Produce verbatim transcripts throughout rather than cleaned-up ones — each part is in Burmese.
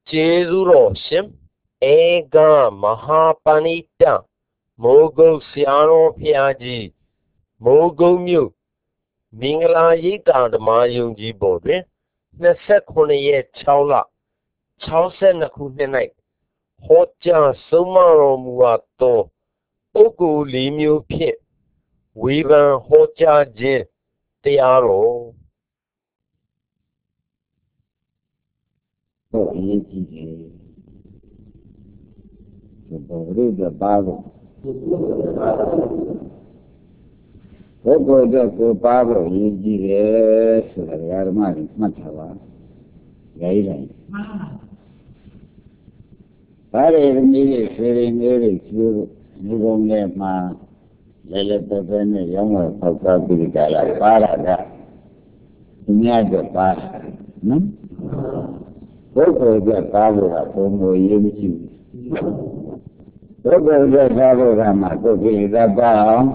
Jezuro Ega Mahapanita Mogo Siano Piaji Mogo Mu Mingla Yita the Mayung Jibode Nasekone Chaula Chausen Nakunenai Hoja Sumaro Muato Ogu Limu Pit Weaver Hoja Jin Tiaro တော့အရေးကြီးတယ်ဒီပေါ်ရုပ်ပါဖို့ဘုက္ကိုတော့ကိုပါဖို့အရေးကြီးတယ်ဆိုတာဓမ္မတွေမှတ်ထားပါရိုင်းလိုက်ဘာတွေနည်းတွေဆွေးနွေးတွေကျိုးဒီပုံနဲ့မှာလဲလဲပဲပဲနဲ့ရောင်းဝယ်ဖောက်ကားပြီးကြလာပါလာတာသူများတော့ပါနော်ဘုက္ကိုကကားလို့ကဘုံကိုရေးမရှိဘူးဘုက္ကိုကကားလို့ကမှကိုယ်ကြည့်တတ်ပါအောင်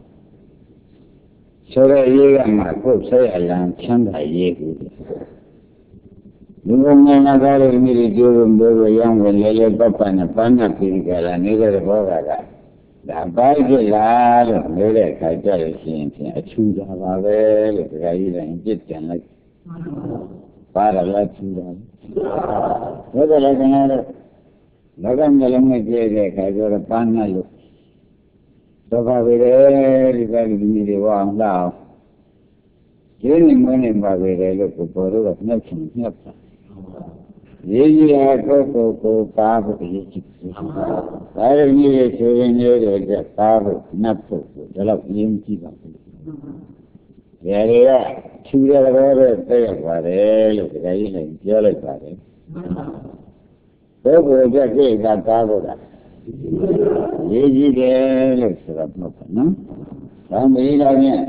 ဆိုရရေးကမှကိုယ်ဆက်အလံချမ်းသာရေးဘူးလူငယ်ငါသားတွေမိတွေကျိုးလို့ဘိုးဘရောင်းဝင်လဲလဲပတ်ပတ်နဲ့ပန်းနဲ့ပြီးကြလာနေတဲ့ဘောကကဒါပိုင်းကြလားလို့ပြောတဲ့အခါကျလို့ရှိရင်ဖြင့်အချူတာပါပဲလို့ဒကာကြီးတိုင်းပြစ်တင်လိုက်ပါရလားချူတာဘယ်လိုလဲခင်ဗျားတို့လောကမျိုးလုံးနဲ့ကြည့်တဲ့အခါကျတော့ပန်းနဲ့လို့သောကဝေတယ်ဒီကလူကြီးတွေဝအောင်လောက်ကျင်းနေမနေပါပဲလို့ကိုပေါ်တော့နှက်ချင်နှက်တာရေးကြီးရကိုကိုကိုပါဖို့အရေးကြီးတယ်။ဒါရင်းကြီးဆိုရင်မျိုးတွေပါဖို့နှက်ဖို့ဒါတော့အရေးကြီးပါဘူး။ဒါတွေကချူရတော့ပဲတဲ့ရပါတယ်လို့ဒီကကြီးလည်းပြောလိုက်ပါတယ်။ဘယ်ကိုကြည့်ကြည့်ကကားဖို့လား။ရေးကြီးတယ်လို့ဆိုတော့မဟုတ်ဘူးနော်။ဒါမေးတော့ပြန်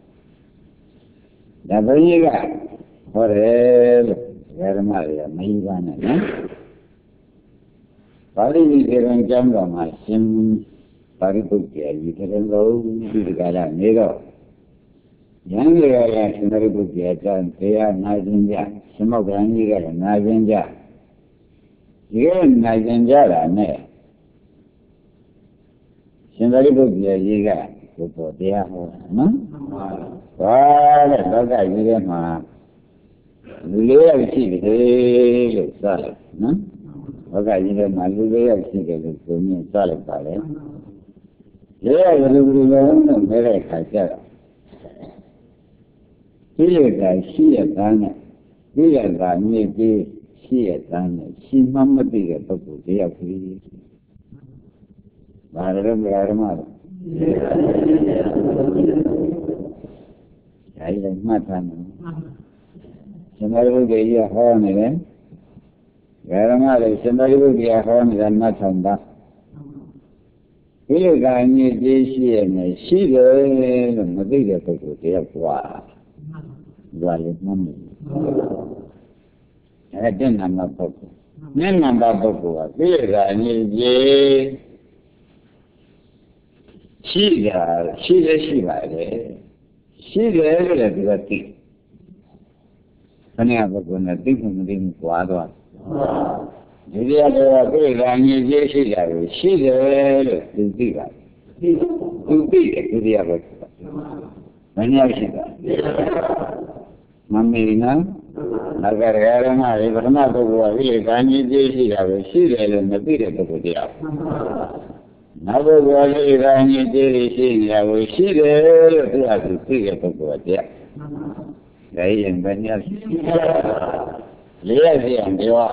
ဒါဘယ်ကြီးကဟောတယ်လို့ဓမ္မတွေကမယူပါနဲ့နော်ပါဠိဒီကေရံကျမ်းတော်မှာရှင်ပါရိပုတ္တရာကြီးတဲ့တော်ဒီကလာနေတော့ဉာဏ်ရရရှင်ပါရိပုတ္တရာကျမ်းတရားနာခြင်းကြရှင်မောက္ခဏကြီးကလည်းနာခြင်းကြဒီကနာခြင်းကြတာနဲ့ရှင်ပါရိပုတ္တရာကြီးကဘုရားတရားဟောတာနော်ဘာလဲလောကကြီးထဲမှာလူလေးယောက်ရှိတယ်လို့စလိုက်နော်ဘောကကြီးထဲမှာလူလေးယောက်ရှိတယ်လို့ဆိုရင်စလိုက်ပါလေလေးယောက်လူလူလုံးနဲ့မဲတဲ့ခါကျတော့ဒီရကရှိရတဲ့နဲ့ဒီရကမြေကြီးရှိရတဲ့နဲ့ရှိမှမသိတဲ့ပုဂ္ဂိုလ်တယောက်ကြီးဘာလဲမရမလားအဲဒီလည်းမှတ်ထားမယ်ရှင်သာရိပုတ္တရာဟောနေတယ်။ဓမ္မလည်းရှင်သာရိပုတ္တရာဟောနေတာမှတ်ဆောင်ပါ။ဒီလိုကအမြင့်ကြီးရှိရမယ်ရှိတယ်လို့မသိတဲ့ပုဂ္ဂိုလ်တယောက်ကွာ။ဒါလည်းမှတ်မယ်။အဲတဲ့နာမပုဂ္ဂိုလ်။မျက်နှာပါပုဂ္ဂိုလ်ကဒီလိုကအမြင့်ကြီးရှိတာရှိလည်းရှိပါလေ။ရှိတယ်လို့လည်းဒီကသိခဏပုဂ္ဂိုလ်နဲ့သိမှုမသိမှုကြွားသွားဒီတရားတော်ကပြည့်လာငြိကြီးရှိတာကိုရှိတယ်လို့သူသိတာသူသိတယ်ဒီတရားပဲမင်းရောက်ရှိတာမမေနော်ငါကရရမလေးပထမပုဂ္ဂိုလ်ကဒီလာငြိကြီးရှိတာကိုရှိတယ်လို့မသိတဲ့ပုဂ္ဂိုလ်တရားနောက်ပုဂ္ဂိုလ်ကဒီလာငြိကြီးရှိနေတာကိုရှိတယ်လို့သူကသူသိတဲ့ပုဂ္ဂိုလ်တရားဒါရင်ဘယ်နည်းလေးရစီအောင်ပြော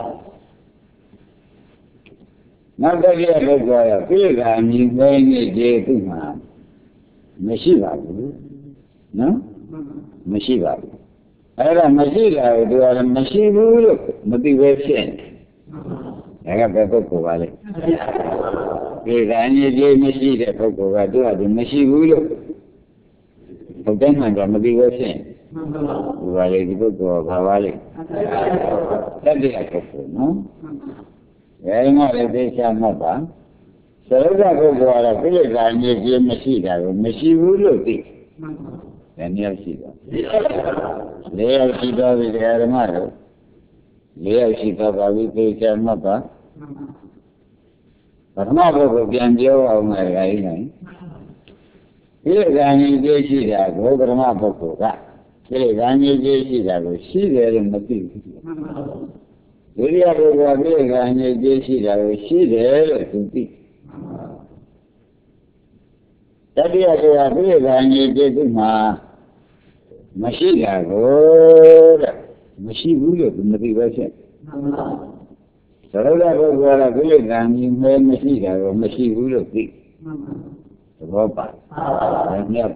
နောက်တစ်ပြည့်လောက်ကြရပြေကအမြင်သိနေသေးသူ့မှာမရှိပါဘူးနော်မရှိပါဘူးအဲ့ဒါမရှိတာကိုသူကလည်းမရှိဘူးလို့မသိပဲဖြစ်နေဒါကဘယ်ပုဂ္ဂိုလ်ပါလဲပြေကအမြင်သေးမရှိတဲ့ပုဂ္ဂိုလ်ကသူကသူမရှိဘူးလို့ဘုဒ္ဓမှန်ကမသိပဲဖြစ်ဒီပါလေဒီပုဂ္ဂိုလ်ကဘာပါလဲတတ္တရပုဂ္ဂိုလ်နော်အဲဒီမှာလည်းသိချမှတ်ပါသရုပ်ကပုဂ္ဂိုလ်ကတော့ပြိဋ္ဌာန်ကြီးကြီးမရှိတာကိုမရှိဘူးလို့သိတယ်နည်းရှိတာလေးယောက်ရှိတော့ဒီဓမ္မတို့ Lea si papa vi che mappa. Parma poco piangevo a una gaina. Io gani dieci da go parma poco ga. Io gani dieci da go si deve mati. Io avevo gani dieci da go si deve tutti. Tadi ada apa gani dieci ma masih da go masih dulu mati baca. Kalau dah berbuat boleh kami mesti kalau mesti dulu ti. Berapa? Banyak.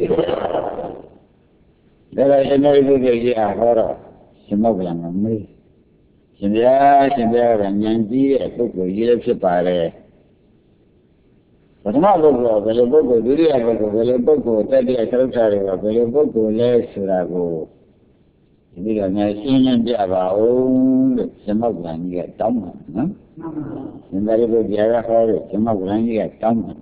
Dalam channel itu dia orang semua bilang kami. Sebenarnya sebenarnya orang yang dia tu boleh separe. Pertama berbuat boleh berbuat dulu apa boleh berbuat tadi asal cari boleh berbuat boleh surago. Jadi kalau sini dia bawa semua bilang dia tahu, nah. Sebenarnya itu dia kalau semua bilang dia tahu.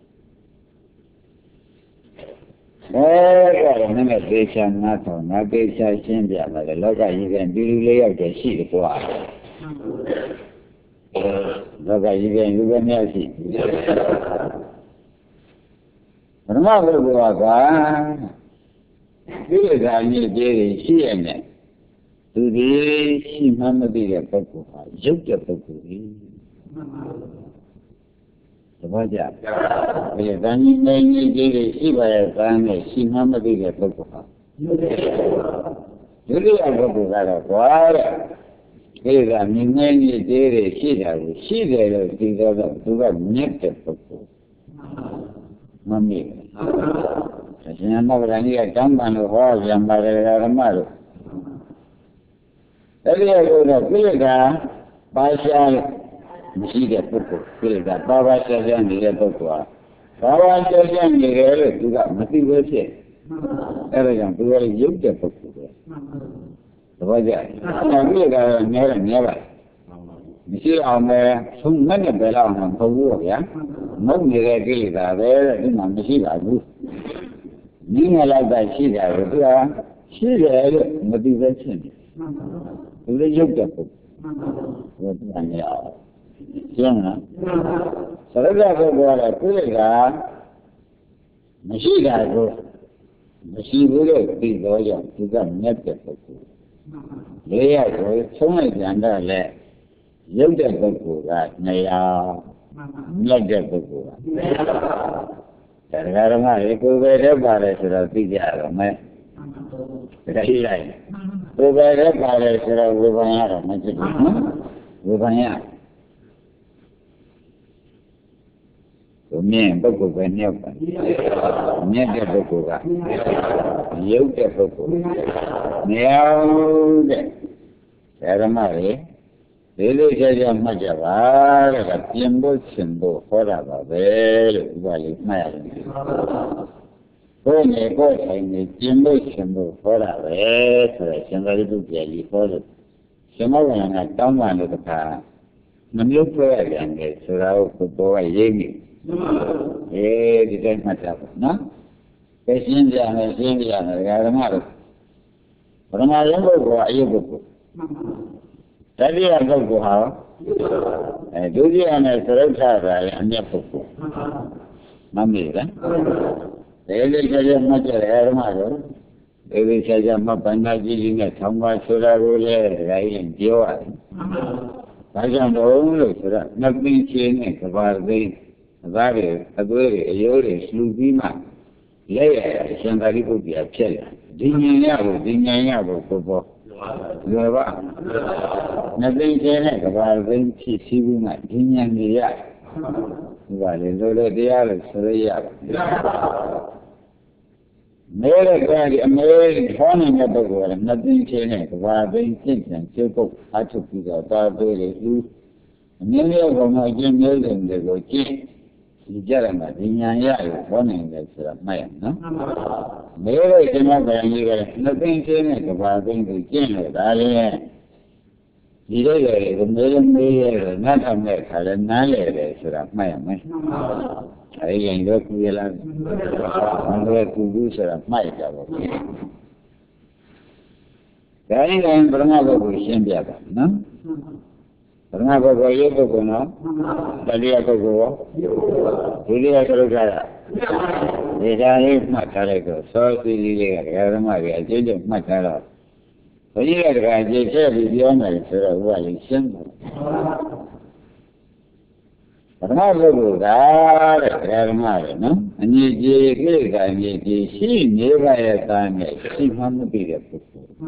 Eh, kalau mana desa nato, nak desa sini dia ada loga juga dulu lewat desa itu ada. Loga juga juga ni asi. Rumah berbuat apa? Dia gani jadi siapa? Tu dia si mana dia perlu, juga perlu. Sebaja. Dia gani ni jadi si bayar gani si mana dia perlu. Jadi apa perkara kuara? Dia gani ni jadi si dah si dah tidak juga nyata perlu. Mami. Sebenarnya berani akan manusia yang berada malu. Jadi kalau kita bahasa mesti dia pukul, kita bahasa yang dia pukul. Bahasa yang dia juga mesti bersih. Ada yang dua juga pukul. Sebagai, tapi kalau nyara nyara, mesti orang semua ni bela orang pukul ya. Mau nyara kita ada, itu mesti bagus. Ni adalah bahasa dia, dia, dia motivasi. Sudah juga pun, itu hanya, jangan. Sekarang aku buat apa? Masih ada, masih boleh tiga juga nyata pun. Dia tu semua janda le, juga pun kan, naya, nyata pun. Sekarang ada aku berapa sudah tiga ramai. Rai rai. Berapa kali sudah berbanyak macam ni? Berbanyak. Kami berapa banyak? Kami ada berapa? Ia ada berapa? Ia ada. Sekarang ada. Dulu saya macam apa? Timbul timbul orang berbeza, balik macam. Kau ni kau ini timbul timbul orang berbeza, semua itu jadi orang. Semua orang nak tahu mana tu kan? Menyukai yang ni surau kubawa ini. Eh, kita macam apa? Kesin dia, kesin dia, orang mana? Orang mana yang berbuat ia berbuat. Tadi ada buah, eh, dulu yang serap saya hanya pukul, mami kan? Jadi saya macam air malu, jadi saya macam naji ni, sama surah boleh lain jiwa. Macam orang surah, nak bincang ni, kabar ni, kabar, kabar, ayore, selubima, leh, sendiri pun dia cela. Dinya apa, dinya apa, apa. Lepas, nanti saya kepada benci sibuk dia dia, balik dulu dia suria. Mereka kali mereka phone ni berbuat, nanti saya kepada benci yang cukup acuk juga tak boleh tu. Mereka kalau jenis yang bergocek, jarang dia ya phone yang seramai, no? Mereka cuma berani nanti saya kepada benci yang ada. Dia le, kemudian dia nak ambil kalau nak le, surat mai mai. Ada yang dua kuilah, dua kubu surat mai jawab. ဒါရင်လည်းပရမပုဂ္ဂိုလ်ရှင်းပြပါနော်ပရမပုဂ္ဂိုလ်ရုပ်ပုဂ္ဂိုလ်နော်တတိယပုဂ္ဂိုလ်ရောဒုတိယသရုပ်ထားတာဒီဒါလေးမှတ်ထားလိုက်တော့စောစီလေးတွေကဓမ္မတွေအကျဉ်းချုပ်မှတ်ထားတော့ဘုရားတခါကြည့်ချက်ပြီးပြောမယ်ဆိုတော့ဥပလေးရှင်းတယ်ပရမပုဂ္ဂိုလ်ကတဲ့ဓမ္မတွေနော်အညီကြီးကိလေသာအညီကြီးရှိနေပါရဲ့သားနဲ့ရှိမှမသိတဲ့ပုဂ္ဂိုလ်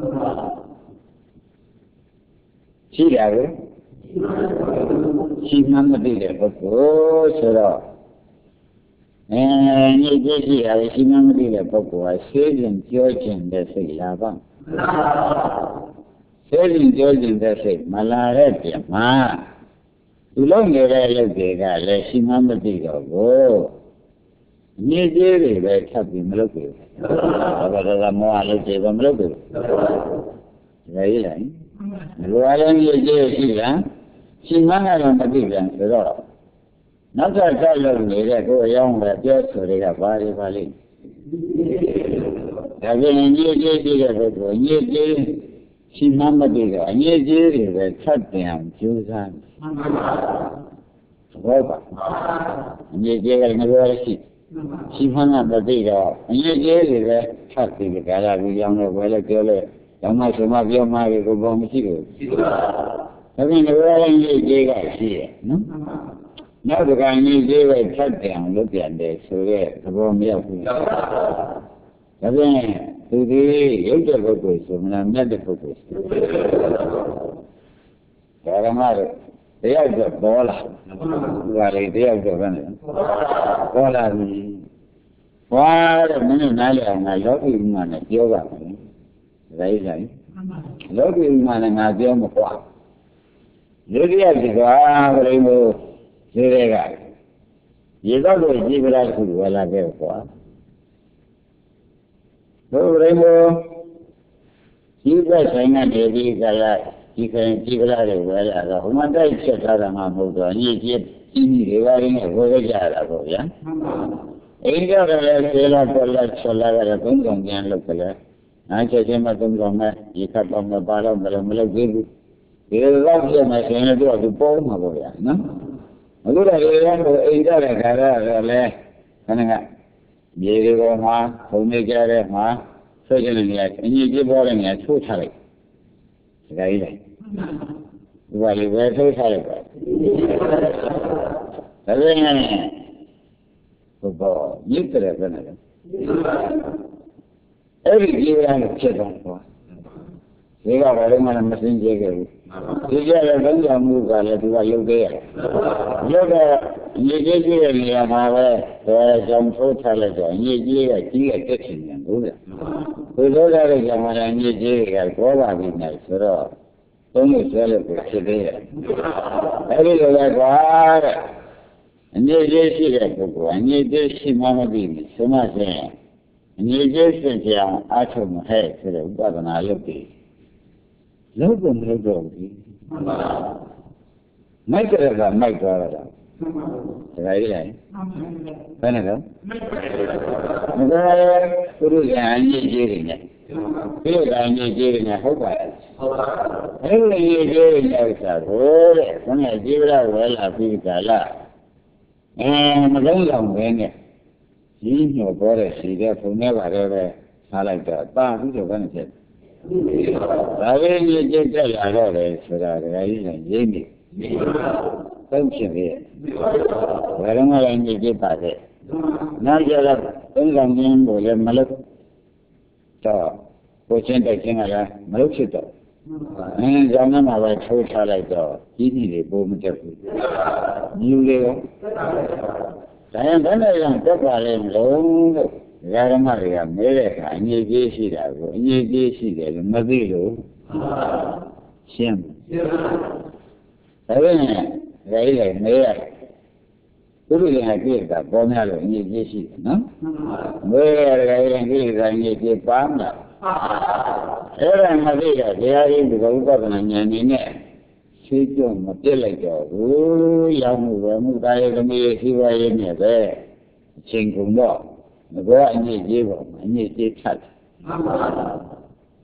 ရှိတာကိုရှိမှမသိတဲ့ပုဂ္ဂိုလ်ဆိုတော့အဲညစ်ကြေးရှိတာရှိမှမသိတဲ့ပုဂ္ဂိုလ်ဟာရှင်းရင်ပြောခြင်းတဲ့စိတ်လာပါရှင်းရင်ပြောခြင်းတဲ့စိတ်မလာတဲ့ပြန်မှာသူလုံးနေတဲ့ရုပ်တွေကလည်းရှိမှမသိတော့ဘူးညစ်ကြေးတွေပဲထပ်ပြီးမလုပ်ဘူးဘာသာကမောဟလုပ်တယ်မလုပ်ဘူးဒါကြီးလားလူအရင်ညစ်ကြေးရှိလားရှိမှကတော့မသိပြန်ဆိုတော့နောက်ထပ်ဆက်လုပ်နေတဲ့ကိုယ်အယောင်းပဲပြောဆိုတွေကဘာတွေပါလိမ့်ဒါပြင်ညစ်ကြေးရှိတဲ့ပုဂ္ဂိုလ်ညစ်ကြေးရှိမှမသိတော့အညစ်ကြေးတွေပဲထပ်တင်အောင်ကြိုးစားဟုတ်ပါအညစ်ကြေးကလည်းငရောရှိရှိမှမသိတော့အညစ်ကြေးတွေပဲထပ်ပြီးကြလာပြီးကြောင်းတော့ဘယ်လဲပြောလဲကျောင်းမဆိုမှပြောမှကိုဘောမရှိဘူးဒါပြင်ငရောလည်းညစ်ကြေးကရှိတယ်နော်နောက်တစ်ခါညစ်ကြေးပဲထပ်တင်အောင်လုပ်ပြန်တယ်ဆိုတော့သဘောမရောက်ဘူးဒါပြင်သူဒီရုပ်တဲ့ပုဂ္ဂိုလ်ဆိုမလားမြတ်တဲ့ပုဂ္ဂိုလ်ဆိုဒါရမတို့တရားကျပေါ်လာဒီပါလေတရားကျပဲနဲ့ပေါ်လာပြီဟွာတဲ့မင်းနားလည်အောင်ငါလောကီဥမာနဲ့ပြောပါမယ်ဒါကြီးဆိုင်လောကီဥမာနဲ့ငါပြောမကွာလူတရားဒီကွာဘယ်လိုမျိုးဒီတွေကရေတော့ကိုကြည့်ကြတာခုဝလာခဲ့ကွာဘုရားမောဒီကဆိုင်ကနေဒီကလာဒီကံဒီကလာတွေဝဲလာတော့ဟိုမှာတိုက်ချက်ထားတာမှမဟုတ်တော့ညစ်ကြေးကြီးကြီးတွေပါရင်းနဲ့ဝဲကြတာပေါ့ဗျာအိမ်ကြတော့လည်းဆေးလာပေါ်လာချက်လာကြတော့သုံးဆောင်ပြန်လုပ်ကြတယ်အားချက်ချင်းမှသုံးဆောင်မဲ့ဒီခတ်တော့မပါတော့မလို့မလုပ်သေးဘူးဒီလောက်ပြမယ်ဆိုရင်တော့သူပေါ်မှာပေါ့ဗျာနော်အခုတော့ဒီကောင်ကိုအိမ်ကြတဲ့ခါတော့လည်းခဏကမြေတွေပေါ်မှာခုံနေကြတဲ့မှာဆွဲကျင်နေရအညီပြပေါ်တဲ့နေရာထိုးထားလိုက်ဒါကြီးလိုက်ဒီပါလေပဲထိုးထားလိုက်ပါဒါပေမဲ့ဘုဘောမြစ်တယ်ပဲနဲ့အဲ့ဒီကြီးရမ်းဖြစ်တော့ပေါ့ဒီကဘာလို့မှမစင်ကြခဲ့ဘူးဒီကြတဲ့ဘုရားမှုကလည်းသူကရုပ်သေးရတယ်ရုပ်ကညီကြီးကြီးတဲ့နေရာမှာပဲဒါကြောင့်ထိုးထားလိုက်တော့ညီကြီးကကြီးကတက်ချင်တယ်ဟုတ်လားဒီလိုကြတဲ့ကြောင့်လည်းညီကြီးကဘောပါပြီးနေဆိုတော့သုံးလို့ဆွဲလို့ဖြစ်သေးတယ်အဲ့ဒီလိုပဲကွာတဲ့အညီကြီးရှိတဲ့ပုဂ္ဂိုလ်အညီကြီးရှိမှမသိဘူးဆိုမှဆိုရင်အညီကြီးဖြစ်ကြအောင်အားထုတ်မဟဲ့ဆိုတဲ့ဥပဒနာလုပ်ပြီးလုံးဝမလုပ်တော့ဘူးမိုက်ကြတာမိုက်သွားတာဒါကြီးလေဘယ်နဲ့တော့မကောသူတို့ကအညစ်အကြေးတွေနဲ့သူတို့ကအညစ်အကြေးတွေနဲ့ဟုတ်ပါရဲ့အဲ့ဒီအညစ်အကြေးတွေနဲ့ဥစ္စာကိုတဲ့ခဏကြည့်ရဝဲလာပြီးကြလားအဲမလုံးလောင်ပဲနဲ့ကြီးညောပေါ်တဲ့စီတဲ့ဖုန်ထဲပါတယ်ပဲထားလိုက်တော့တာပြီးတော့ဘယ်နဲ့ဖြစ်ဒါပဲညစ်ကြေးတက်လာတော့လေဆိုတာဒါကြီးနဲ့ရင်းနေသုံးဖြစ်ရဲ့ဘယ်တော့မှလည်းညစ်ကြေးပါတဲ့နောက်ကြတော့သုံးဆောင်ခြင်းကိုလည်းမလုပ်တော့ကိုချင်းတိုက်ခြင်းကလည်းမလုပ်ဖြစ်တော့အဲကြောင့်မှပဲထိုးထားလိုက်တော့ကြီးကြီးတွေပိုမတက်ဘူးမြူလေရောဒါရင်ဘယ်နဲ့ကြောင့်တက်ပါလဲမလို့လို့ဓမ္မတွေကမဲတဲ့အခါအငြိကြီးရှိတာကိုအငြိကြီးရှိတယ်လို့မသိလို့ရှင်းဒါပဲနဲ့ဒါကြီးလည်းမဲရတယ်သူတို့လည်းကြည့်တာပေါ်များလို့အငြိကြီးရှိတယ်နော်မဲရတယ်လည်းကြည့်တာအငြိကြီးပါမလားအဲ့ဒါမသိတော့တရားရင်းဒီဥပဒနာဉာဏ်နေနဲ့ရှင်းကြမပြစ်လိုက်တော့ဘူးရောက်မှုပဲမှုသားရဲ့သမီးရှိပါရဲ့နဲ့ပဲအချိန်ကုန်တော့ငါကအညစ်ကြေးပါအညစ်ကြေးထပ်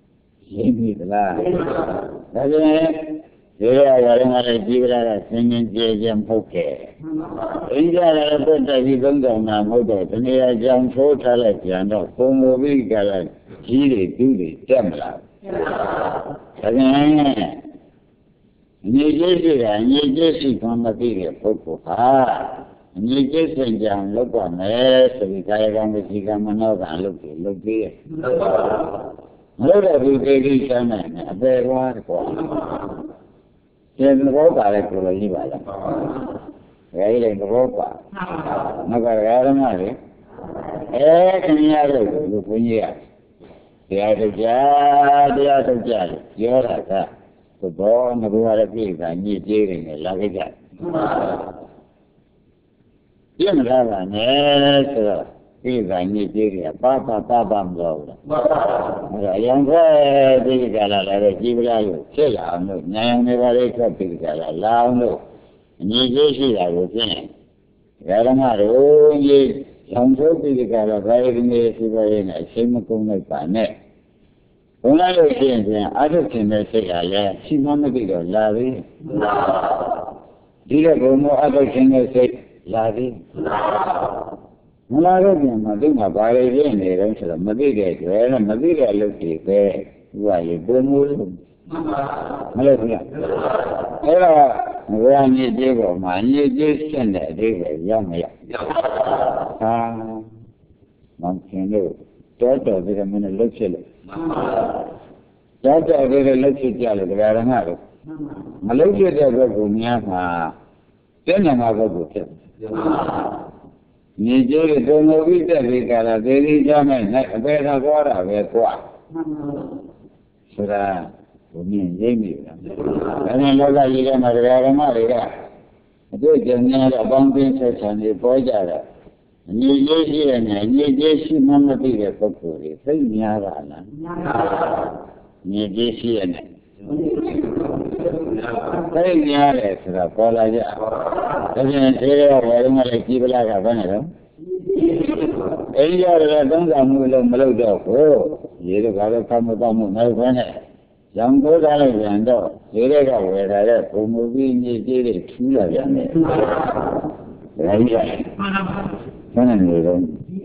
ရှင်းပြီလားဒါကြောင့်ဒီရရရမှာလည်းကြီးကြတာဆင်းရဲကြဲကြဲမဟုတ်ခဲ့အင်းကြလည်းပုတ်တက်ပြီးသုံးဆောင်တာမဟုတ်တော့တနည်းအားကြောင့်ထိုးထားလိုက်ပြန်တော့ပုံမူပြီးကြတာကြီးတွေတူးတွေတက်မလားဒါကြောင့်အငြိကျေးရှိတာအငြိကျေးရှိခွင့်မသိတဲ့ပုဂ္ဂိုလ်ဟာအငြိကျေးစင်ကြံလုပ်ပါမယ်ဆိုပြီးကာယကံဝစီကံမနောကံလုပ်ပြီးလုပ်ပြီးရဲ့မလုပ်တဲ့ဒီကိစ္စချမ်းနိုင်အပေကွာကွာကျေသဘောပါလေကိုလိုကြီးပါလားဒါကြီးလည်းသဘောပါမကရရမလေအဲခင်ဗျားတို့လူဘုန်းကြီးကတရားထုတ်ကြတရားထုတ်ကြပြောတာကသဘောငါတို့ရတဲ့ပြည်ကညစ်ကြေးနေတယ်လာခဲ့ကြပြင်းလာတာနဲ့ဆိုတော့ပြည်ကညစ်ကြေးတွေကပါပါပါပါမလို့လားအဲ့ဒါအရင်ကပြည်ကလာလည်းကြည်ပလားလို့ဖြစ်လာအောင်လို့ညာယံတွေပါလေထွက်ပြည်ကလာလာအောင်လို့ညစ်ကြေးရှိတာကိုပြင်းတယ်ဓမ္မတို့ကြီးရောင်စိုးပြည်ကလာဘာရင်းနေရှိပါရဲ့အချိန်မကုန်လိုက်ပါနဲ့ဘုရားလို့ရှိရင်အထုခင်တဲ့စိတ်ကလည်းရှိမှမသိတော့လာပြီဒီတဲ့ဘုံမအထုခင်တဲ့စိတ်လာပြီမလာတော့ပြန်မှသူ့မှာဘာတွေပြင်းနေတော့ဆိုတော့မသိတဲ့ကျွဲနဲ့မသိတဲ့အလုပ်တွေပဲသူကလေဘုံမလို့မလို့ဘူးလားအဲ့တော့ဘုရားညစ်ကြေးပေါ်မှာညစ်ကြေးရှင်းတဲ့အသေးပဲရောက်မရောက်ဟာမောင်ခင်တို့တော်တော်ဒီကမင်းနဲ့လှုပ်ဖြစ်လို့တော်တော်ဒီကလှုပ်ဖြစ်ကြလို့တရားဓမ္မတို့မလှုပ်ဖြစ်တဲ့ဘက်ကိုများမှာပြည့်ညံမှာဘက်ကိုဖြစ်ညီကျိုးတွေတုံလို့ပြီးတဲ့ဒီကလာသေဒီကြမဲ့နဲ့အပေသာသွားတာပဲကွာဆိုတာဘုမြင်ရိပ်မိလားဒါနဲ့လောကကြီးထဲမှာတရားဓမ္မတွေကအတွေ့အကြုံများတဲ့အပေါင်းအသင်းဆက်ဆံတွေပေါ်ကြတာအညီကျေးရှိရနဲ့အညီကျေးရှိမှမသိတဲ့ပုဂ္ဂိုလ်တွေသိများတာလားများပါဘူးညီကျေးရှိရနဲ့သိများတယ်ဆိုတော့ပေါ်လာကြဒါပြန်သေးရဝယ်မလေးကြည်ပလာကဘယ်နဲ့တော့အိမ်ရတယ်သုံးဆောင်မှုလို့မလုပ်တော့ဘူးရေတို့ကတော့ဖတ်မတော့မှုမဟုတ်ဘဲနဲ့ရောင်ကိုးထားလိုက်ပြန်တော့ဒီတွေကဝယ်လာတဲ့ပုံမူပြီးညီကျေးတွေထူးလာပြန်တယ်ဒါကြီးကဆန်းနေတော့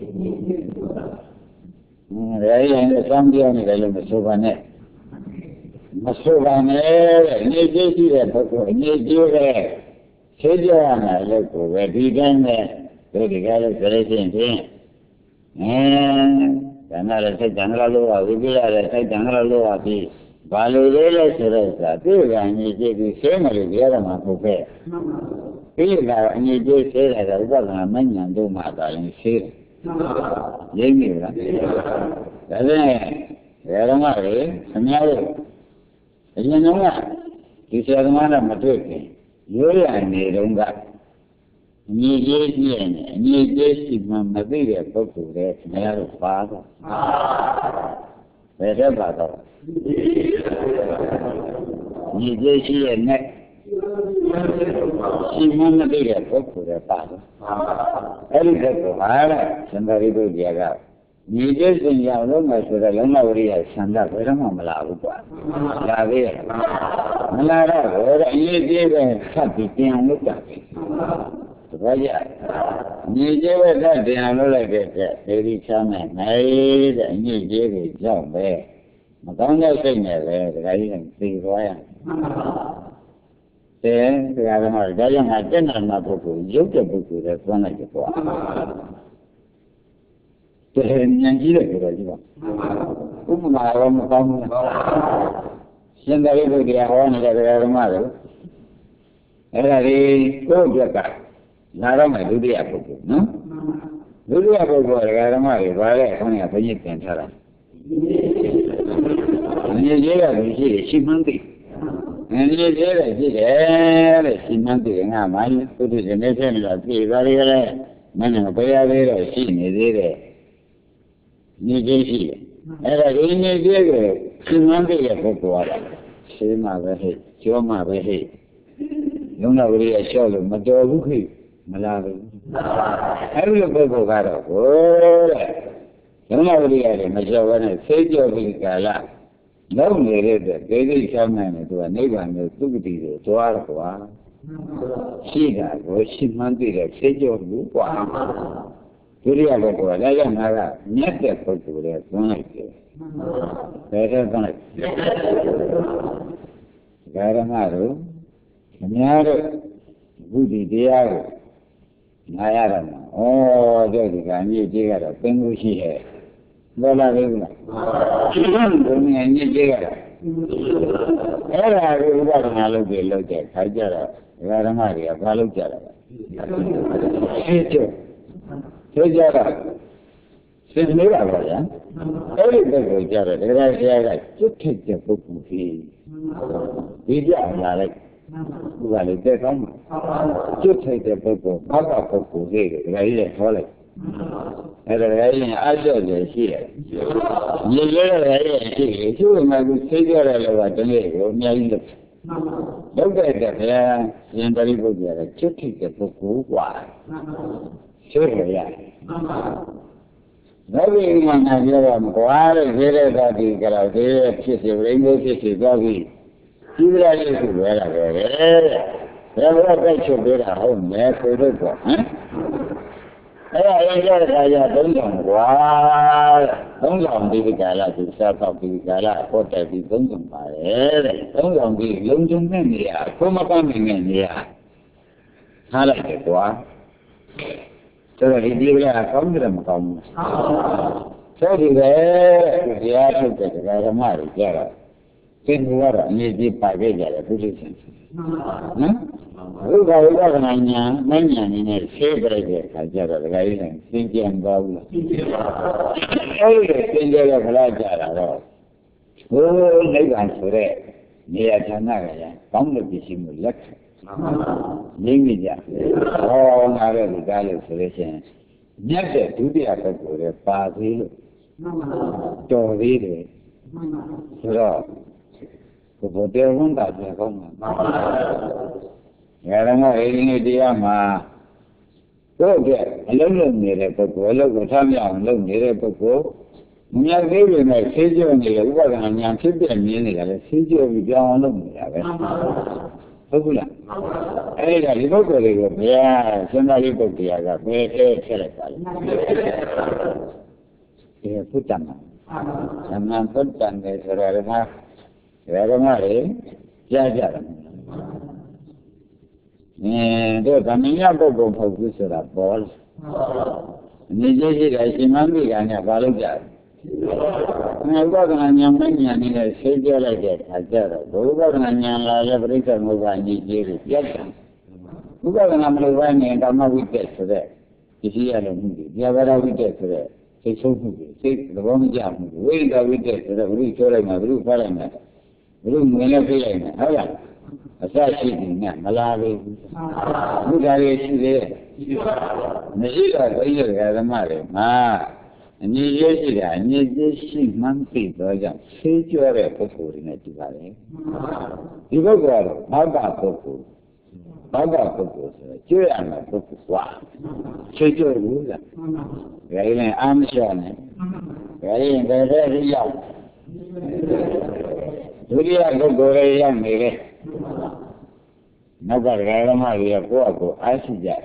ဒါကြီးရင်စောင်းပြောနေတယ်လို့မဆိုပါနဲ့မဆိုပါနဲ့တဲ့ညီကျေးရှိတဲ့ပုဂ္ဂိုလ်ညီကျေးတဲ့ဆေးကြောရမယ်လို့ကိုပဲဒီတိုင်းနဲ့ဒီကလည်းကြည့်ချင်းဖြင့်အဲဒါနဲ့လည်းစိတ်တန်ခါလို့ဝိပရိယလည်းစိတ်တန်ခါလို့ပါပြီဘာလို့လဲလဲဆိုတော့သူကညီကျေးပြီးဆေးမယ်လို့ပြောရမှာဟုတ်ပဲပြီးလာအညီကျေးဆေးတယ်ဥပဒနာမဉ္ဇဉ်တို့မှသာရင်ဆေးတယ်ရင်းမိလားဒါနဲ့ဘယ်တော့မှလေခင်ဗျားတို့အရင်ကဒီဆရာသမားနဲ့မတွေ့ခင်ရိုးရနေတုန်းကအညီကျေးပြည့်နေအညီကျေးရှိမှမသိတဲ့ပုဂ္ဂိုလ်တွေခင်ဗျားတို့ပါတော့ဘယ်တော့ပါတော့ညီကျေးရှိရဲ့နဲ့ရှိမှမသိတဲ့ပုဂ္ဂိုလ်တွေပါတော့အဲ့ဒီတော့ဘာလဲသံဃာရိပုတ္တရာကညီကျေးစင်ရလို့မှဆိုတော့လုံးဝဝရိယဆန္ဒဘယ်တော့မှမလာဘူးကွာလာသေးတယ်မလာတော့ဘယ်တော့အရေးကြီးပဲဖတ်ပြီးပြန်လို့တာတပည့်ရညီကျေးပဲတတ်ပြန်လို့လိုက်တဲ့ဒေဒီချမ်းနဲ့နိုင်တဲ့အညီကျေးကိုကြောက်ပဲမကောင်းတဲ့စိတ်နဲ့ပဲဒကာကြီးကသိသွားရတယ်ဒကာကမှဒါကြောင့်ငါတက်နာမှာပုဂ္ဂိုလ်ရုပ်တဲ့ပုဂ္ဂိုလ်တွေသွန်းလိုက်တယ်ကွာတကယ်ဉာဏ်ကြီးတယ်ပြောကြည့်ပါဥပမာရောမကောင်းဘူးရှင်သာရိပုတ္တရာဟောနေတဲ့ဓမ္မတွေအဲ့ဒါဒီကိုယ့်အတွက်ကလာတော့မယ်ဒုတိယပုဂ္ဂိုလ်နော်ဒုတိယပုဂ္ဂိုလ်ဓမ္မတွေဘာလဲခေါင်းကဘုန်းကြီးပြန်ထားတာအမြဲကြီးကရှိတယ်ရှိမှန်းသိအမြဲကြီးတယ်ရှိတယ်တဲ့ရှိမှန်းသိငါမှသုတ္တဇနေဖြစ်နေတာပြေသွားရလေမင်းကဘယ်ရသေးတော့ရှိနေသေးတယ်ညီကြီးရှိတယ်အဲ့ဒါဒီညီကြီးကိုရှင်းမှန်းသိတဲ့ပုဂ္ဂိုလ်ကရှင်းမှပဲဟဲ့ကြောမှပဲဟဲ့လုံးတော်ကြီးအလျှော့လို့မတော်ဘူးခိမလားဘူးအဲ့ဒီပုဂ္ဂိုလ်ကတော့ဟိုတဲ့လုံးတော်ကြီးရတယ်မလျှော့ဘဲနဲ့သိကြောပြီးကာလလုံးနေတဲ့ဒိဋ္ဌိချမ်းနိုင်တယ်သူကနိဗ္ဗာန်ကိုသုတိကိုကြွားတော့ကွာရှိတာကိုရှင်းမှန်းသိတဲ့သိကြောဘူးကွာဒုတိယဘက်ကလည်းလည်းငါကမြတ်တဲ့ပုဂ္ဂိုလ်တွေသွန်းလိုက်တယ်ဘယ်တော့သွန်းလိုက်ဓမ္မတို့အများတို့ဘုဒ္ဓတရားကိုနားရတော့မှာဩတဲ့ဒီကံကြီးကြီးကတော့ပင်ကိုရှိရဲ့လောလာလေးကဘုံငယ်ညစ်ကြီးကတော့အဲ့ဒါကိုဥပဒနာလုပ်ပြီးလုပ်တဲ့ခါကြတော့ဓမ္မတွေကဘာလုပ်ကြတာလဲသိကြသိကြတာသင်နေတာပါဗျာအဲ့ဒီဘက်ကိုကြတော့တရားတရားကကျွတ်ထက်တဲ့ပုဂ္ဂိုလ်ကြီးဒီကြလာလိုက်သူကလည်းတက်ကောင်းမှာကျွတ်ထက်တဲ့ပုဂ္ဂိုလ်ဘာကပုဂ္ဂိုလ်လေးတွေဒါကြီးလည်းခေါ်လိုက်အဲ့ဒါလည်းအားကြောက်တယ်ရှိတယ်မြေရဲလည်းရှိတယ်သူ့မှာကိုသိကြတယ်လို့ကတနေ့ကိုအများကြီးလုပ်လုပ်တဲ့တဲ့ဗျာရှင်ပရိပုတ္တရာကျွတ်ထက်တဲ့ပုဂ္ဂိုလ်กว่าကျွတ်ရရတယ်ဘယ်လိုမှမပြောတော့မကွာတဲ့ဈေးတဲ့သာတိကြတော့ဈေးရဲ့ဖြစ်စီရင်းကိုဖြစ်စီသွားပြီးဒီလိုလေးကိုပဲလာပဲတဲ့ဘယ်လိုပဲချုပ်ပေးတာဟုတ်မယ်ဆိုတော့ဟမ်အဲ့ဒါလည်းကြတဲ့ခါကျသုံးဆောင်ကွာသုံးဆောင်ဒီကာလသူစားပေါက်ဒီကာလဟောတယ်ဒီသုံးဆောင်ပါတယ်တဲ့သုံးဆောင်ဒီလုံခြုံတဲ့နေရာကိုမပန်းနိုင်တဲ့နေရာထားလိုက်တယ်ကွာဆိုတော့ဒီဒီကကောင်းတယ်မကောင်းဘူးဆိုဒီပဲတရားထုတ်တဲ့ဓမ္မတွေကြတော့သင်္ဘောကတော့အရေးကြီးပါခဲ့ကြတယ်ပုရိသင်နော်ဘုရားဝိပဿနာဉာဏ်မဉာဏ်နည်းနဲ့ရှင်းပြလိုက်တဲ့အခါကျတော့ဒကာကြီးလည်းသင်ကြံသွားဘူးလားအဲ့ဒီသင်ကြတဲ့ခလာကြတာတော့ဘုရားနိဗ္ဗာန်ဆိုတဲ့နေရာဌာနကရကောင်းတဲ့ပစ္စည်းမျိုးလက်ခံငြိမ့်နေကြဟောငါတို့ဒီကားလို့ဆိုလို့ရှိရင်မြတ်တဲ့ဒုတိယပုဂ္ဂိုလ်တွေပါသေးလို့တော်သေးတယ်ဆိုတော့ဘုရားဝန်တာပြောကောင်းမှာငါတို့ကအဲဒီနေ့တရားမှာတို့ကအလုံးလုံးနေတဲ့ပုဂ္ဂိုလ်အလုံးကိုထားမအောင်လုပ်နေတဲ့ပုဂ္ဂိုလ်မြတ်သေးပေမဲ့ဆေးကြောနေတဲ့ဥပဒနာဉာဏ်ဖြစ်ပြမြင်နေတာလေဆေးကြောပြီးပြောင်းအောင်လုပ်နေတာပဲဟုတ်ဘူးလားအဲ့ဒါဒီပုဂ္ဂိုလ်တွေကိုဘုရားရှင်သာရိပုတ္တရာကဘယ်ထဲထည့်လိုက်ပါလဲဒီพุทธังသမ္မာพุทธังလေဆိုတော့ဓမ္မဓမ္မတွေကြားကြတယ်အင်းတို့ဗမင်းရပုဂ္ဂိုလ်မဟုတ်ဘူးဆိုတာပေါ်တယ်အနေကြီးရှိတယ်ရှင်မမိကနဲ့ဘာလို့ကြလဲဘုရားကဉာဏ်မဉာဏ်နဲ့ဆေးပြလိုက်တဲ့အခါကျတော့ဘုရားကဉာဏ်လာတဲ့ပြိဿမုပ္ပါညကြီးကိုပြတ်တယ်ဘုရားကမလို့ပိုင်းနဲ့ဓမ္မဝိတ္တဆိုတဲ့ဒီရှိရလို့မှုဒီပြဘာရဝိတ္တဆိုတဲ့စိတ်ဆုံးမှုဒီစိတ်သဘောမကျမှုဝိဒဝိတ္တဆိုတဲ့ဘုရားပြောလိုက်မှဘုရားဖတ်လိုက်မှဘုရားငွေနဲ့ပြလိုက်မှဟုတ်လားအစရှိတယ်နဲ့မလာဘူးဘုရားရဲ့ရှိသေးတယ်မရှိတော့ဘိယဓမ္မတွေမှာအနည်းရရှိတာအနည်းရှိမှန်းသိတော့ကြောင့်ဆေးကြောတဲ့ပုဂ္ဂိုလ်တွေနဲ့တူပါလေဒီပုဂ္ဂိုလ်ကတော့ဘာကပုဂ္ဂိုလ်ဘာကပုဂ္ဂိုလ်ဆိုတော့ကျွေးရမယ်ပုဂ္ဂိုလ်ကွာဆေးကြောဘူးလားဒါရင်အာမလျှော့နဲ့ဒါရင်ဘယ်တဲ့ရောက်ဒုတိယပုဂ္ဂိုလ်ရဲ့ရောက်နေတယ်နောက်ကဓမ္မတွေကကိုယ့်အကိုအားရှိကြတယ်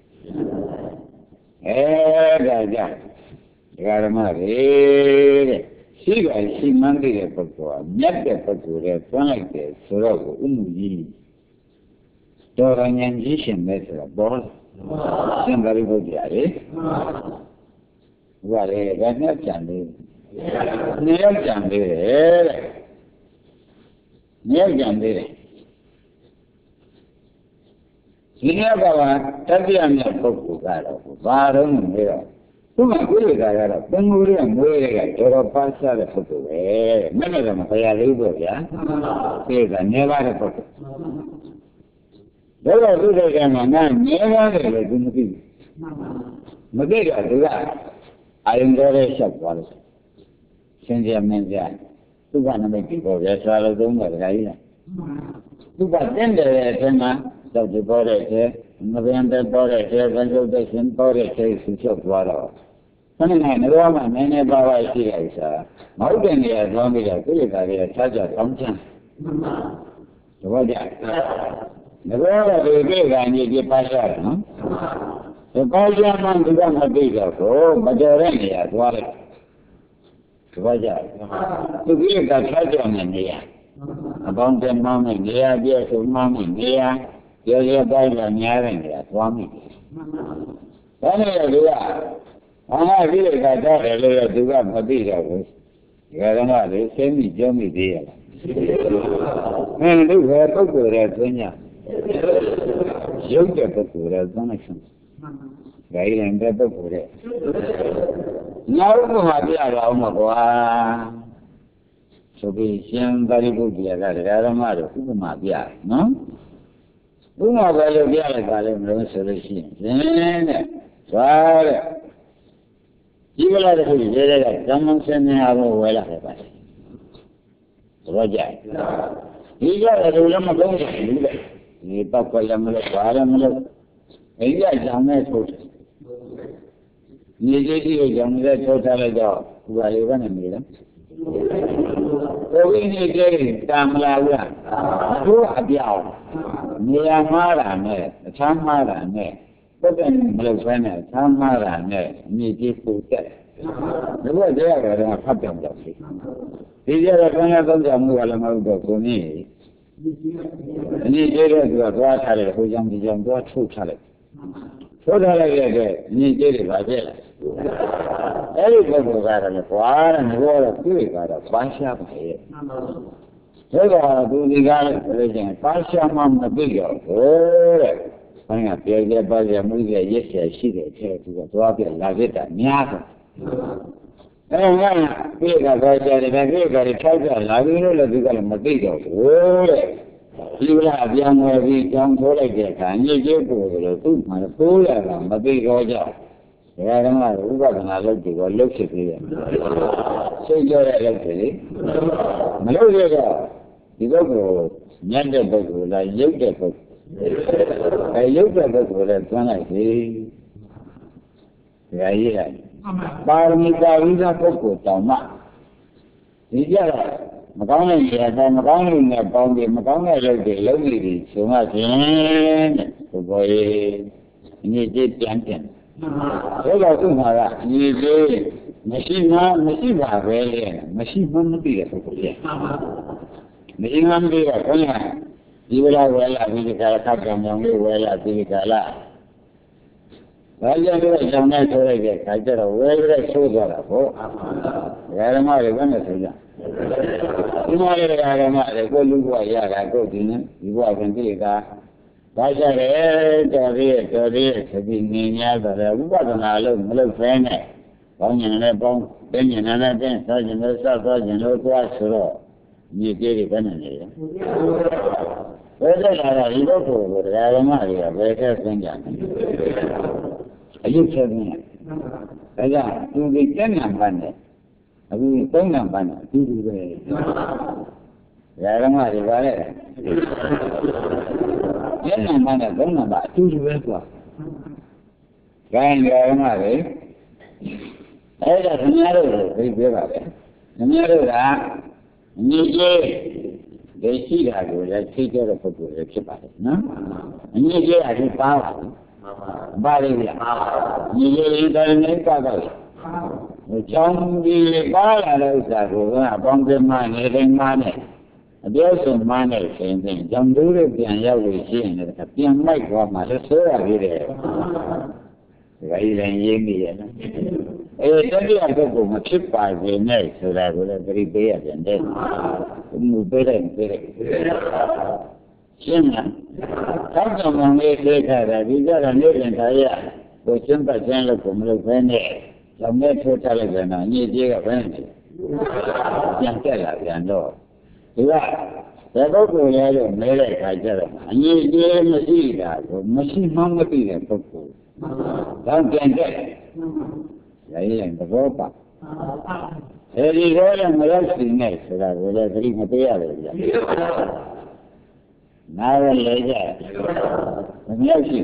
အဲဒါကြောင့်ဓမ္မတွေတဲ့ရှိကရှိမှန်းတဲ့ပုဂ္ဂိုလ်ကမြတ်တဲ့ပုဂ္ဂိုလ်တွေသွန်းလိုက်တယ်ဆိုတော့ကိုဥမှုကြီးတော်ရဉာဏ်ကြီးရှင်ပဲဆိုတော့ဘောရှင်သာရိပုတ္တရာလေဘုရားလည်းဒါနဲ့ကြံသေးနေရကြံသေးတယ်တဲ့နေရကြံသေးတယ်ဒီနေ့ကတတိယမြောက်ပုဂ္ဂိုလ်ကတော့ဘာတော့မလဲတော့သူကကိုယ်ရတာကတော့ပင်ကိုယ်ရမွေးရကတော်တော်ပါစားတဲ့ပုဂ္ဂိုလ်ပဲမနဲ့တော့မဖရာလေးပေါ့ဗျာဒီကနေပါတဲ့ပုဂ္ဂိုလ်ဒါတော့သူတွေကမှငါနေပါတယ်လို့သူမသိဘူးမသိတော့သူကအာယုံတော်ရဲ့လျှောက်သွားလို့ရှင်ကြမင်းကြသူကနမိတ်ပေါ်ရဆွာလို့သုံးတယ်ဒါကြီးလားသူကတင်းတယ်တဲ့အချိန်မှာသောက်ကြပေါ်တဲ့ထဲမပြန်တဲ့ပေါ်တဲ့ထဲဘယ်လိုတဲ့ရှင်ပေါ်တဲ့ထဲဆူချောက်သွားတော့ခဏနဲ့တော့မှနည်းနည်းပါးပါးရှိလိုက်စားမဟုတ်တဲ့နေရာသွားပြီးတော့ကိလေသာတွေဆက်ကြတောင်းချမ်းသဘောကျငရောကဒီကိလေသာကြီးပြပါရှာတယ်နော်ဒီပါရှာမှဒီကမသိတော့ကိုမတော်တဲ့နေရာသွားလိုက်သဘောကျသူကိလေသာဆက်ကြတဲ့နေရာအပေါင်းတင်မှန်းနဲ့နေရာပြည့်စုံမှန်းနဲ့နေရာရောရပိုင်းကများတဲ့နေရာသွားမိတယ်ဒါနဲ့ဒီကအာဟာကိလေသာတော့တယ်လို့သူကမသိတော့ဘူးဒီကတော့လေသိမိကြောမိသေးရလားမင်းတို့ကပုဂ္ဂိုလ်ရဲ့သွင်းညာရုပ်တဲ့ပုဂ္ဂိုလ်ရဲ့သွင်းလိုက်ဆုံးဒါရင်တဲ့ပုဂ္ဂိုလ်ရဲ့နောက်ဘုရားပြရအောင်မကွာဆိုပြီးရှင်သာရိပုတ္တရာကတရားဓမ္မတို့ဥပမာပြနော်ဥပမာပဲလို့ပြလိုက်ပါလေမလို့ဆိုလို့ရှိရင်တဲ့သွားတဲ့ဒီကလာတဲ့ခုရေးတဲ့ကဓမ္မစင်နေအောင်ဝယ်လာတယ်ပါသဘောကျဒီကြတဲ့လူလည်းမကောင်းဘူးလေဒီပောက်ကလည်းမလို့ဘာလည်းမလို့အိမ်ကကြောင်နဲ့ထုတ်တယ်ညီကြီးကြီးကြောင်နဲ့ထုတ်ထားလိုက်တော့ဒီပါလေးကနေနေတယ်ဘုရားကြီးကတာမလာဘူးလားဘုရားအပြောင်းနေရာမှားတာနဲ့အချမ်းမှားတာနဲ့ဘယ်နဲ့မလုပ်ဖဲနဲ့ချမ်းမှားတာနဲ့ညီကြီးပူတက်ဒီဘက်တရားကတော့ဖတ်ပြောင်းတော့ရှိဒီကြတော့ခန္ဓာသုံးကြမှုကလည်းမဟုတ်တော့ကိုနည်းအနည်းကျတဲ့သူကသွားထားတယ်ဟိုကြောင့်ဒီကြောင့်သွားထုတ်ထားလိုက်ထုတ်ထားလိုက်တဲ့အတွက်အနည်းကျတဲ့ပါပြက်လာအဲ့ဒီပုဂ္ဂိုလ်ကတော့လည်းကွာတဲ့ငဘောတော့ပြည့်ကတော့ပန်းရှားပါရဲ့ဒါကသူဒီကားလည်းပြောချင်ပန်းရှားမှမပြည့်တော့ဘူးတဲ့ဘယ်ကပြောကြပါကြမှုကြရက်ဆက်ရှိတယ်တဲ့သူကသွားပြလာပြတာများတယ်အဲ့ဒါကပြည့်ကတော့ကြတယ်ပြည့်ကတော့ထောက်ကြလာပြီးလို့လည်းသူကလည်းမသိတော့ဘူးတဲ့ဒီလားပြန်ဝင်ပြီးကြောင်းထိုးလိုက်တဲ့အခါညစ်ကြေးပို့တယ်လို့သူ့မှာပိုးရတာမသိတော့ကြဘူးဒါကဥပဒနာလုပ်ပြီးတော့လုပ်ဖြစ်သေးတယ်စိတ်ကြောတဲ့လုပ်တယ်လေမလုပ်ရတော့ဒီပုဂ္ဂိုလ်ညံ့တဲ့ပုဂ္ဂိုလ်လားရုပ်တဲ့ပုဂ္ဂိုလ်အဲရုပ်တဲ့ပုဂ္ဂိုလ်လည်းသွန်းလိုက်ပြီဒါကြီးရတယ်ပါရမီပါဝိဇ္ဇပုဂ္ဂိုလ်တောင်မှဒီကြတော့မကောင်းတဲ့နေရာကမကောင်းတဲ့နေရာပေါင်းပြီးမကောင်းတဲ့လုပ်တွေလုပ်နေပြီဆိုမှဖြင့်တဲ့ဘုရားကြီးအနည်းကြီးပြန်ပြန်ဒါတော့သူ့မှာကအနည်းကြီးမရှိမှမရှိပါပဲလေမရှိမှမသိတဲ့ပုဂ္ဂိုလ်ရဲ့မရှိမှမသိတော့ဘုရားဒီဝလာဝလာဒီကရခတ်ကံကြောင့်လေးဝလာဒီကလာဘာကြောင့်လဲကြောင့်နဲ့ဆိုလိုက်တဲ့ခါကျတော့ဝဲရဲဆိုးသွားတာပေါ့ဓမ္မတွေကလည်းဆိုကြဒီမှာလည်းဓမ္မတွေကိုလူ့ဘဝရတာကိုဒီနဲ့ဒီဘဝကတိကဘာကြလဲတော်ရည်တော်ရည်သတိနေများတော့ဝိပဿနာလို့မလုပ်ဖဲနဲ့ပေါင်းဉာဏ်နဲ့ပေါင်းသိဉာဏ်နဲ့သိသောဉာဏ်နဲ့စသောဉာဏ်တို့သွားဆိုတော့ညီကျေးတွေဘယ်နဲ့နေလဲဘယ်တဲ့လာတာဒီလိုကိုဓမ္မတွေကဘယ်ကသိကြလဲအယုတ်ချက်နေဒါကြောင့်သူဒီကျမ်းနာပါနဲ့အခုသုံးနာပါနဲ့အတူတူပဲဓမ္မတွေပါလေကျမ်းနာပါနဲ့သုံးနာပါအတူတူပဲကွာခိုင်းဓမ္မတွေအဲ့ဒါခင်ဗျားတို့သိပြပါပဲခင်ဗျားတို့ကညီကြီးဒိရှိတာကိုလည်းသိကြတဲ့ပုဂ္ဂိုလ်တွေဖြစ်ပါတယ်နော်အညီကြီးအရင်ပါပါဘာလဲဗျာညီကြီးတိုင်းနေကတော့ကျောင်းကြီးပါလာတဲ့ဥစ္စာကိုကအပေါင်းပြမနေတဲ့မှနဲ့အပြောဆုံးမှနဲ့ဆိုရင်ကျောင်းတို့တွေပြန်ရောက်လို့ရှိရင်လည်းပြန်မိုက်သွားမှလည်းဆိုးရသေးတယ်ဒါကြီးလည်းရေးမိရဲ့နော်အဲတတိယပုဂ္ဂိုလ်မဖြစ်ပါစေနဲ့ဆိုတာကိုလည်းပြိပေးရပြန်တယ်။မှုပေးတယ်ပေးတယ်။ရှင်းလား။သောက်ကမှလေးသိထားတာဒီကြတော့နေပြန်ထားရကိုရှင်းပတ်ခြင်းလို့ကိုမလုပ်ဘဲနဲ့ကျောင်းနဲ့ထိုးထားလိုက်တယ်နော်ညစ်ကြေးကဘယ်နဲ့ပြန်တက်လာပြန်တော့ဒီကဘယ်ပုဂ္ဂိုလ်လဲလို့မဲတဲ့ခါကျတော့အညစ်အကြေးမရှိတာကိုမရှိမှမသိတဲ့ပုဂ္ဂိုလ်တော့ပြန်တက်ရရင်သဘောပါအဲဒီတော့လည်းမရောက်စီနဲ့ဆိုတာကိုလည်းသတိမပေးရဘူးဗျာနားရလေကြမရောက်ရှိတာ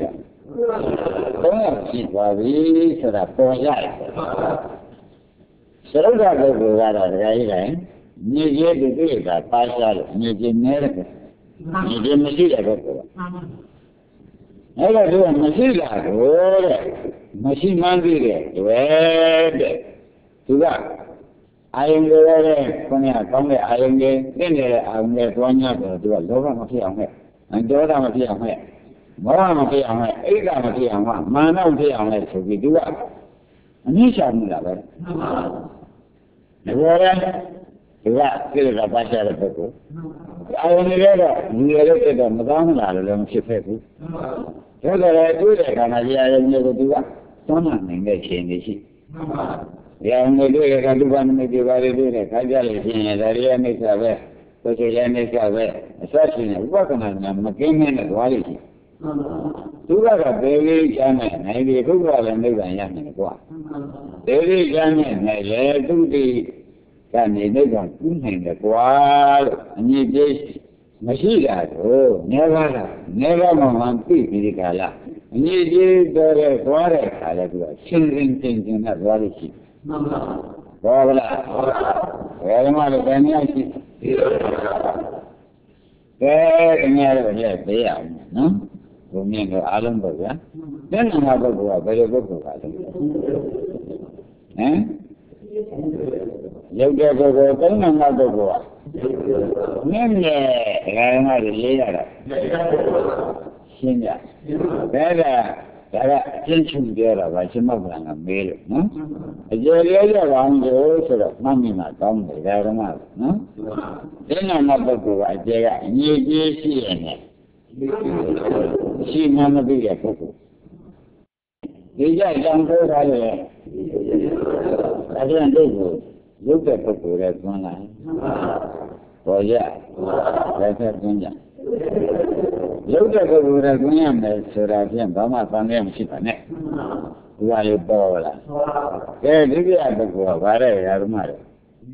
တော့ဖြစ်သွားပြီဆိုတာပေါ်ရတယ်စရုပ်ကပုဂ္ဂိုလ်ကတော့ဒကာကြီးကမြေကြီးတူတူကပါရှားလို့မြေကြီးနဲတယ်မြေကြီးမရှိတဲ့ပုဂ္ဂိုလ်အဲ့ဒါကမရှိတာကိုတဲ့မရှိမှန်းသိတယ်တွေ့တဲ့သူကအာယုံတွေလည်းခေါင်းကကောင်းတဲ့အာယုံတွေသိနေတဲ့အာယုံတွေတွားညတော့သူကလောဘမဖြစ်အောင်နဲ့ဒေါသမဖြစ်အောင်နဲ့မောဟမဖြစ်အောင်နဲ့အိတ်ကမဖြစ်အောင်မာနမဖြစ်အောင်နဲ့ဆိုပြီးသူကအနည်းရှာမှုလားပဲဒါကြောင့်သူကကိလေသာပါရှားတဲ့ပုဂ္ဂိုလ်အာယုံတွေကတော့လူရတဲ့တော့မကောင်းလာလို့လည်းမဖြစ်ခဲ့ဘူးဒါကြတဲ့တွေ့တဲ့ခန္ဓာကြီးအာယုံတွေကိုသူကသွန်းနိုင်တဲ့ခြင်းတွေရှိ။ဒီအောင်လို့ရတဲ့လူပါနေပြပါလေတွေ့တဲ့ခါကြလို့ရှိရင်ဒါရီအနိစ္စပဲကိုယ်စိတ်လည်းနိစ္စပဲအစရှိနေဥပဒနာညာမကင်းတဲ့သွားလိမ့်ရှိ။သူကတော့ဒေဝိချမ်းနဲ့နိုင်ဒီခုကလည်းနိဗ္ဗာန်ရမယ်ကွာ။ဒေဝိချမ်းနဲ့နိုင်လေသူတိကနေနိဗ္ဗာန်ကူးနိုင်တယ်ကွာလို့အမြင့်ပြည့်မရှိတာတော့နေပါလားနေပါမှမှသိပြီးဒီကလာအမြင့်ကြီးတော်တဲ့သွားတဲ့ခါလည်းသူကရှင်းရှင်းချင်းချင်းနဲ့သွားလို့ရှိမှန်ပါဘောလားဘယ်မှာလဲဘယ်နည်းရှိကဲအများတော့လည်းပေးအောင်နော်ဘုံမြင်တော့အားလုံးပေါ့ဗျာတဲ့နာမပုဂ္ဂိုလ်ကဘယ်လိုပုဂ္ဂိုလ်ကလဲဟမ်ရုပ်တဲ့ပုဂ္ဂိုလ်သုံးနာမပုဂ္ဂိုလ်ကနည်းနည်းဒကာဓမ္မတွေရေးရတာရှင်းကြဘယ်ကဒါကအချင်းချင်းပြောတာပါရှင်မောက္ခလန်ကမေးလို့နော်အကျေလေးရအောင်လို့ဆိုတော့မှတ်မိမှာကောင်းတယ်ဒကာဓမ္မနော်ဒီနာမပုဂ္ဂိုလ်ကအကျေကအညီကြီးရှိရနေရှိမှမသိတဲ့ပုဂ္ဂိုလ်ဒီကြကြောင့်ပြောထားတယ်အဲ့ဒါတို့ကိုရုပ်တဲ့ပုဂ္ဂိုလ်ရဲ့သွန်းလာပေါ်ရလက်ဆက်သွင်းကြရုပ်တဲ့ပုဂ္ဂိုလ်ရဲ့သွင်းရမယ်ဆိုတာဖြင့်ဘာမှသံဃာမရှိပါနဲ့ဒီဟာလေးပေါ်လာကဲဒုတိယပုဂ္ဂိုလ်ကဗါတဲ့ဓမ္မတွေ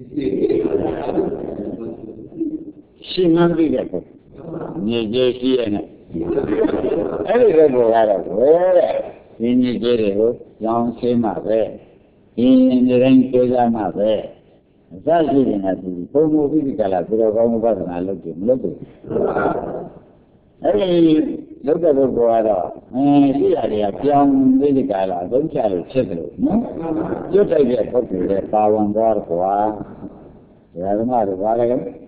ရှိမှန်းသိတဲ့ပုဂ္ဂိုလ်မြေကြီးရှိရနေအဲ့ဒီပုဂ္ဂိုလ်ကတော့ဝဲတဲ့ဒီမြေကြီးတွေကိုကြောင်းရှင်းမှာပဲဒီနေတိုင်းကျေးဇူးမှာပဲအစရှိနေတာဒီဘုံဘုပိကလာသူတော်ကောင်းဥပဒနာလုပ်တယ်မလုပ်ဘူးအဲ့ဒီလုပ်တဲ့ပုဂ္ဂိုလ်ကတော့အင်းရှိရတယ်ပြောင်းပိကလာသုံးချလို့ဖြစ်တယ်လို့နော်ကျွတ်တိုက်တဲ့ပုဂ္ဂိုလ်ရဲ့ပါဝင်သွားတော့ကွာဓမ္မတွေပါလေ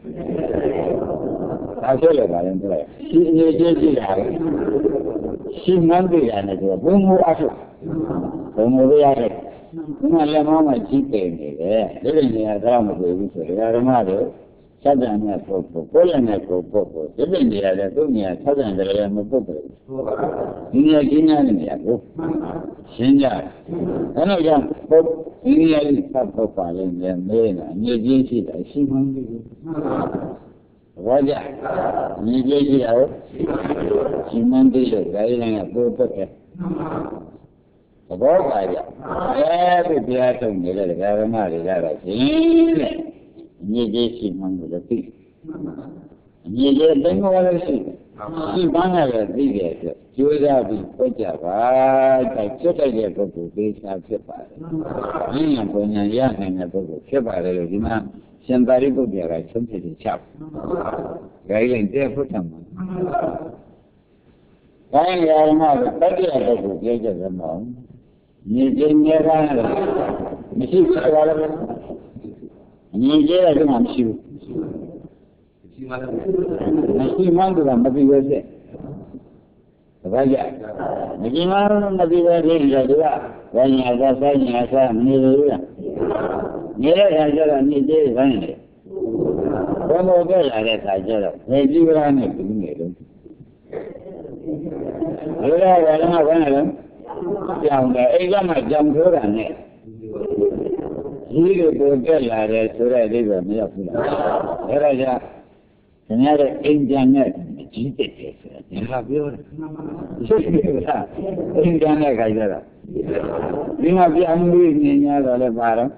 ဒါဆိုလည်းပါရင်တွေ့ရှိနေချင်းရှိတာရှိမှန်းသိရတယ်ဆိုတော့ဘုံဘုအထုဘုံဘုရတယ်ဒီမှာလက်မောင်းမှာကြီးပင်နေတယ်ဒီလိုနေရာတော့မတွေ့ဘူးဆိုတော့ဓမ္မတွေစัจ jant နဲ့ပုတ်ပုတ်ကိုယ်လည်းနဲ့ကိုပုတ်ပုတ်ဒီလိုနေရာလည်းသူ့နေရာစัจ jant လည်းမပုတ်ဘူးဒီနေရာကြီးများနေရာကိုရှင်းကြအဲ့တော့ကြောင့်ပုတ်ဒီနေရာကြီးပတ်ပုတ်ပါလိမ့်မယ်မဲလာအမြင့်ကြီးရှိတယ်ရှိမှန်းပြီဘောကြမြင့်ကြီးရှိတာကိုရှိမှန်းပြီလို့ဒါရင်းကပုတ်ပုတ်တယ်သဘောပါကြအဲဒီတရားထုတ်နေတဲ့ဓမ္မတွေကတော့ရှင်းတဲ့မြည်ကြီးရှိမှန်းလို့သိမြည်ကြီးတိမ်မောလည်းရှိရှိပန်းလည်းသိတဲ့အတွက်ကျိုးစားပြီးပွက်ကြပါတိုက်ကျွတ်တိုက်တဲ့ပုဂ္ဂိုလ်သိချာဖြစ်ပါတယ်။ဉာဏ်ပုံညာရနိုင်တဲ့ပုဂ္ဂိုလ်ဖြစ်ပါတယ်လို့ဒီမှာရှင်သာရိပုတ္တရာကဆုံးဖြတ်ချက်ချတယ်။ဒါကြီးတဲ့ဖုထမှာ။ဒါရင်ဓမ္မကတတိယပုဂ္ဂိုလ်ပြောကြတယ်မဟုတ်ညီကြီးနေရတာမရှိဘူးဆိုတာလည်းညီကြီးတယ်ကမရှိဘူးမရှိမှလည်းမရှိမှန်းကမပြီးပဲတဲ့ဘာကြမရှိမှန်းမပြီးပဲတဲ့ဒီကဝိညာဉ်သာဆိုင်ညာသာမနေဘူးလားနေတဲ့အခါကျတော့ညီကြီးခိုင်းတယ်ဘယ်လိုပဲလာတဲ့အခါကျတော့ဘယ်ကြည့်ရနဲ့ပြီးနေတော့ဘယ်လိုလဲဘာလဲလဲကြောင်တယ်အိမ်ကမှကြောင်ထိုးတာနဲ့ကြီးတွေပေါ်တက်လာတယ်ဆိုတဲ့အိဗယ်မရောက်ဘူးလားအဲ့ဒါကြောင့်ခင်ဗျားတဲ့အိမ်ကြံနဲ့ကြီးတက်တယ်ဆိုတာဒါကပြောတယ်ရှိတယ်လားအိမ်ကြံနဲ့ခိုင်ကြတာဒီမှာပြန်ပြီးနေ냐တော့လည်းပါတော့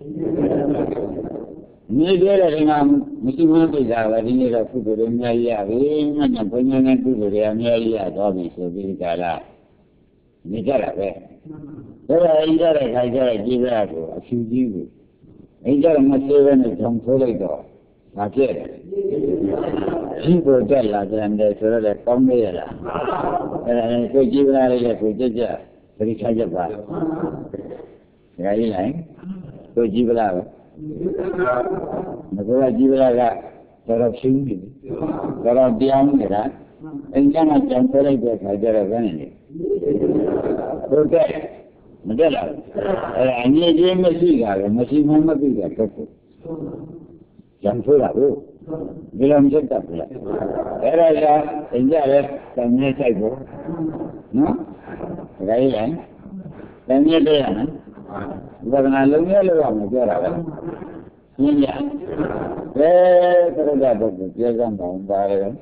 နေကြတဲ့ဒီမှာမရှိမသိတာပဲဒီနေ့တော့ကုသိုလ်တွေအများကြီးရပြီငါကဘုညာနဲ့ကုသိုလ်တွေအများကြီးရတော့ပြီဆိုပြီးကြလား你这来呗，这来一个来开这来几个来说，手机的，一个么这个呢从出来的，那这的，几个在那这样的说来讲的了，呃，这几个来了说这这，这里开着吧，来一来，这几个来了，那个几个来了，这个兄弟，这个娘的啦。人家那讲出来的才叫人问的，对不对？没得了，哎，你这没事干，没事没没别的可不，讲出来不？你啷么讲不来？哎呀，人家嘞，咱们再说，嗯，来人，人家这样呢，我跟他冷眼了，我叫他了，你讲，哎，这个家伙别讲我们家的。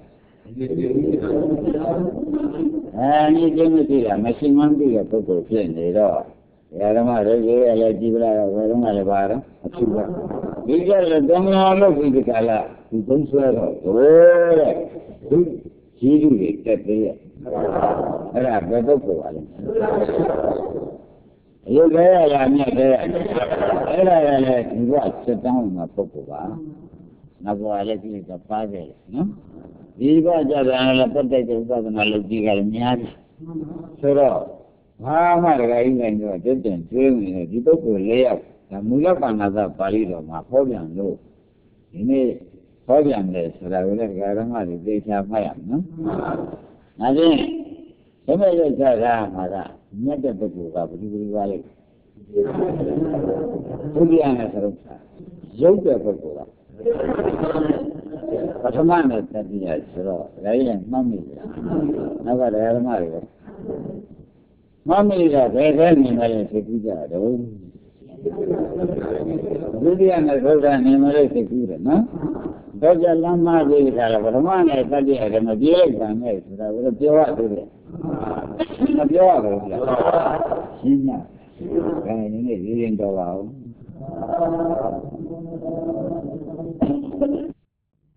啊，你真没对了，没新闻对了，不够骗的了。要他妈的，这个来几个来，我他妈的巴了，去吧。你这个东南亚回去干了，你真说了，对嘞，对，记住的，这对了。哎呀，这都够完了。有这样呀，你这样，哎呀呀呀，你说这当我们不够吧？那不完了，就是个八百了，嗯。ဒီကကြတာလည်းပတ်သက်တဲ့ဥပဒနာလုပ်ကြည့်ကြတယ်များတယ်ဆိုတော့ဘာမှတကယ်ကြီးနိုင်တော့တက်တင်ကျွေးနေတယ်ဒီပုဂ္ဂိုလ်လေးယောက်ဒါမူလပါဏာသပါဠိတော်မှာဟောပြန်လို့ဒီနေ့ဟောပြန်တယ်ဆိုတာကိုလည်းဒကာရမတွေသိချာမှတ်ရမယ်နော်။ဒါဖြင့်သမယုတ်တာမှာကမြတ်တဲ့ပုဂ္ဂိုလ်ကဘယ်လိုဘယ်လိုပါလဲဘုရားနဲ့သရုပ်တာရုပ်တဲ့ပုဂ္ဂိုလ်ကပထမနဲ့တတိယဆိုတော့လည်းရင်မှတ်မိတယ်။နောက်ကဓမ္မတွေမှတ်မိတာဘယ်ဘက်နေမလဲသိကြတယ်ဒုတိယနဲ့သုဒ္ဓနေမလဲသိကြတယ်နော်။တော့ကြလမ်းမသေးတာလည်းပထမနဲ့တတိယကမပြေလိုက်တာနဲ့ဆိုတာကိုပြောရသေးတယ်။မပြောရဘူးလား။ရှင်းည။ဒါနဲ့နည်းနည်းရင်းတော့ပါဦး။